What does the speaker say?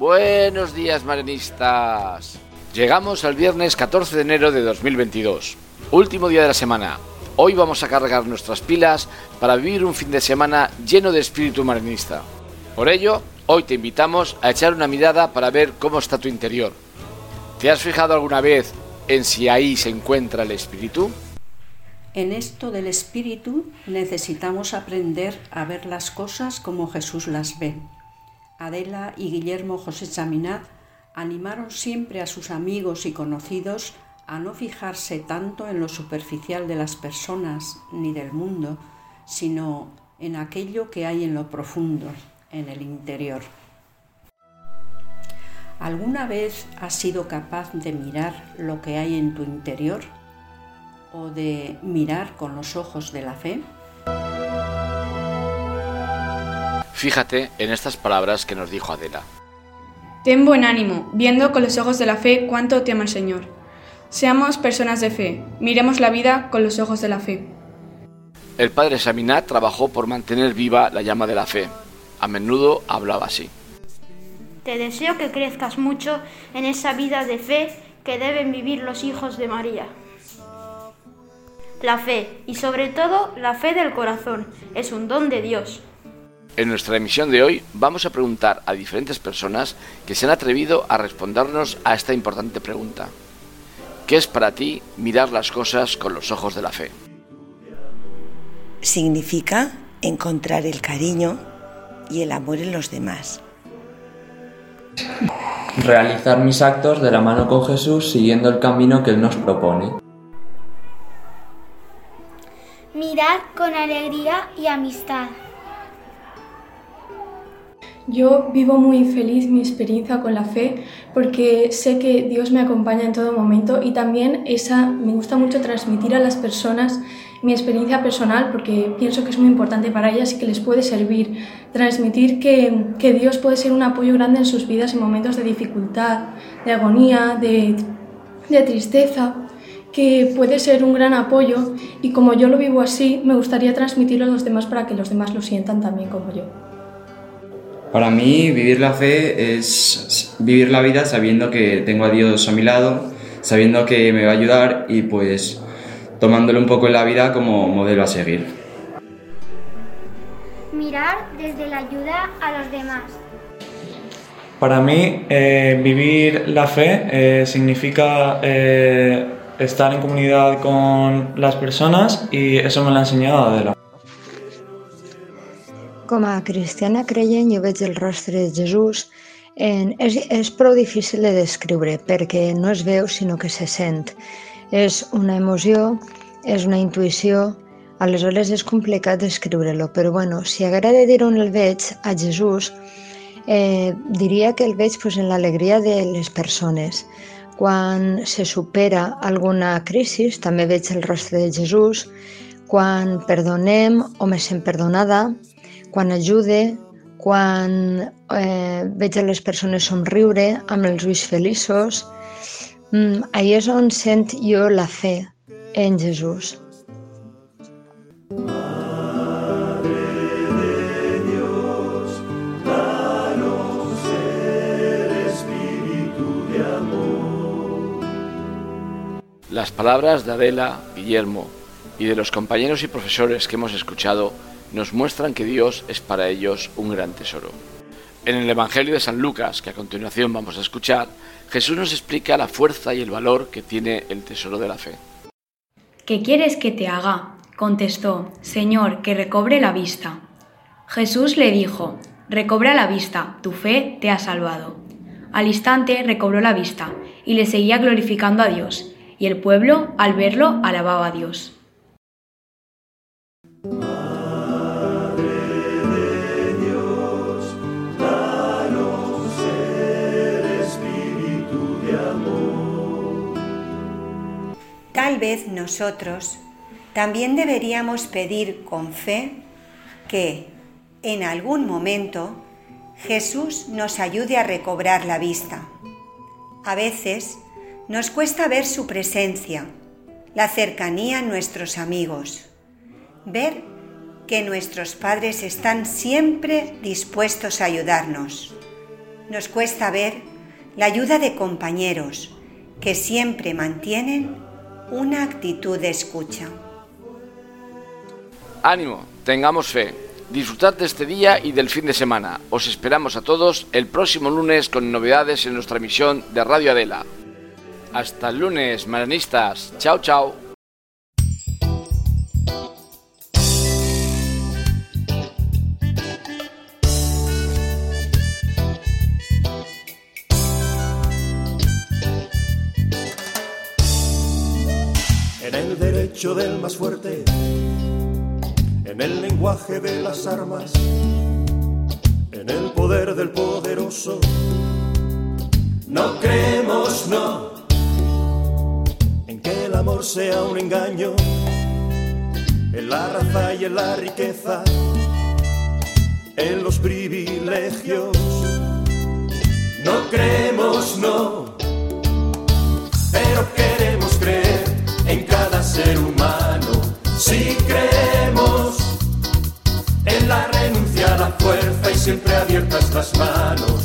Buenos días, marinistas. Llegamos al viernes 14 de enero de 2022, último día de la semana. Hoy vamos a cargar nuestras pilas para vivir un fin de semana lleno de espíritu marinista. Por ello, hoy te invitamos a echar una mirada para ver cómo está tu interior. ¿Te has fijado alguna vez en si ahí se encuentra el espíritu? En esto del espíritu necesitamos aprender a ver las cosas como Jesús las ve. Adela y Guillermo José Chaminade animaron siempre a sus amigos y conocidos a no fijarse tanto en lo superficial de las personas ni del mundo, sino en aquello que hay en lo profundo, en el interior. ¿Alguna vez has sido capaz de mirar lo que hay en tu interior o de mirar con los ojos de la fe? Fíjate en estas palabras que nos dijo Adela. Ten buen ánimo, viendo con los ojos de la fe cuánto te ama el Señor. Seamos personas de fe, miremos la vida con los ojos de la fe. El padre Chaminade trabajó por mantener viva la llama de la fe. A menudo hablaba así. Te deseo que crezcas mucho en esa vida de fe que deben vivir los hijos de María. La fe, y sobre todo la fe del corazón, es un don de Dios. En nuestra emisión de hoy vamos a preguntar a diferentes personas que se han atrevido a respondernos a esta importante pregunta. ¿Qué es para ti mirar las cosas con los ojos de la fe? Significa encontrar el cariño y el amor en los demás. Realizar mis actos de la mano con Jesús siguiendo el camino que Él nos propone. Mirar con alegría y amistad. Yo vivo muy feliz mi experiencia con la fe porque sé que Dios me acompaña en todo momento y también me gusta mucho transmitir a las personas mi experiencia personal porque pienso que es muy importante para ellas y que les puede servir. Transmitir que Dios puede ser un apoyo grande en sus vidas en momentos de dificultad, de agonía, de tristeza, que puede ser un gran apoyo y como yo lo vivo así, me gustaría transmitirlo a los demás para que los demás lo sientan también como yo. Para mí, vivir la fe es vivir la vida sabiendo que tengo a Dios a mi lado, sabiendo que me va a ayudar y pues tomándolo un poco en la vida como modelo a seguir. Mirar desde la ayuda a los demás. Para mí, vivir la fe significa estar en comunidad con las personas y eso me lo ha enseñado Adela. Com a cristiana creient jo veig el rostre de Jesús. És prou difícil de descriure perquè no es veu sinó que se sent. És una emoció, és una intuïció, aleshores és complicat descriure-lo, però bueno, si haguera de dir on el veig, a Jesús, diria que el veig en l'alegria de les persones. Quan se supera alguna crisi, també veig el rostre de Jesús. Quan perdonem o me sent perdonada, quan ajude, quan veig a les persones somriure amb els ulls feliços, ahí és on sent jo la fe en Jesús. Las palabras de Adela, Guillermo y de los compañeros y profesores que hemos escuchado nos muestran que Dios es para ellos un gran tesoro. En el Evangelio de San Lucas, que a continuación vamos a escuchar, Jesús nos explica la fuerza y el valor que tiene el tesoro de la fe. ¿Qué quieres que te haga? Contestó, Señor, que recobre la vista. Jesús le dijo, recobra la vista, tu fe te ha salvado. Al instante recobró la vista y le seguía glorificando a Dios, y el pueblo, al verlo, alababa a Dios. Tal vez nosotros también deberíamos pedir con fe que, en algún momento, Jesús nos ayude a recobrar la vista. A veces nos cuesta ver su presencia, la cercanía en nuestros amigos, ver que nuestros padres están siempre dispuestos a ayudarnos. nos cuesta ver la ayuda de compañeros que siempre mantienen una actitud de escucha. Ánimo, tengamos fe. Disfrutad de este día y del fin de semana. Os esperamos a todos el próximo lunes con novedades en nuestra emisión de Radio Adela. Hasta el lunes, marianistas. Chao, chao. En el derecho del más fuerte, en el lenguaje de las armas, en el poder del poderoso, no creemos, no, en que el amor sea un engaño, en la raza y en la riqueza, en los privilegios, no creemos, no, pero queremos creer en cada ser humano. Si creemos en la renuncia a la fuerza y siempre abiertas las manos,